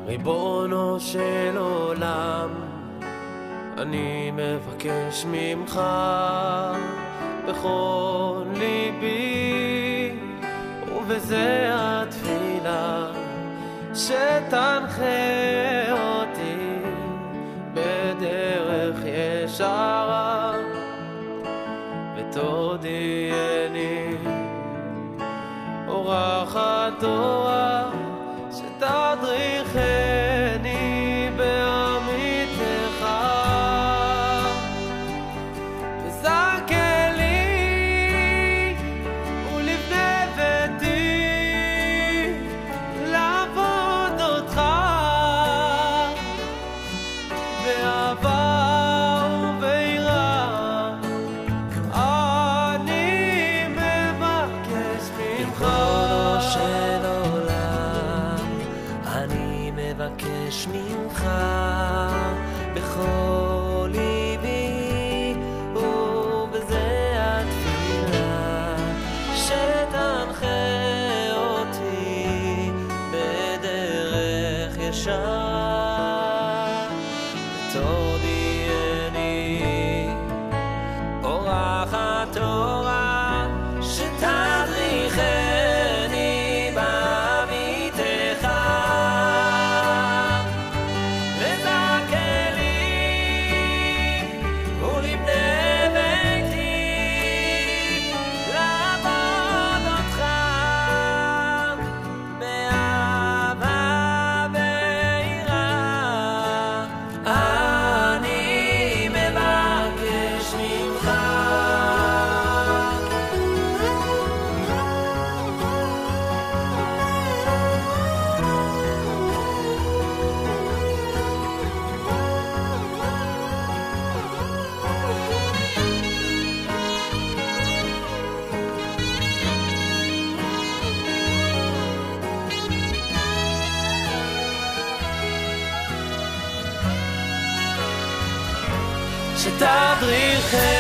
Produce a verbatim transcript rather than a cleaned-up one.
ריבונו של עולם, אני מבקש ממך בכל ליבי, ובזה התפילה שתנחה אותי בדרך ישרה ותודיעני אורחת תורה שתדריכני בעמיתך וזכה לי ולבני ביתי לעבוד אותך באהבה וביראה. אני מבקש ממך ריבונו של עולם, אני מבקש ממך בכל ליבי, ובזה התפילה שתנחה אותי בדרך ישר ותודיעני אורחת תורה שתדריכני בעמיתך וזכה לי ולבני ביתי לעבוד אותך באהבה ויראה. אני מבקש ממך שתדריכני